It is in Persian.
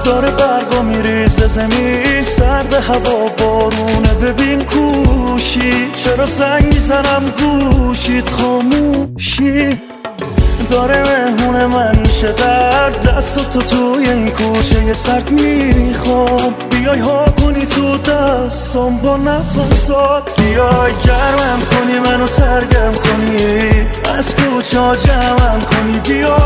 داره برگا میریزه زمین، سرد هوا بارونه، ببین کوشی چرا زنگ میزنم گوشید خاموشی. داره مهمون من میشه در دست تو توی این کوچه سرد میخوام، بیای ها کنی تو دستم با نفسات، بیای گرمم کنی منو سرگرم کنی، از کوچه جمعم کنی، بیای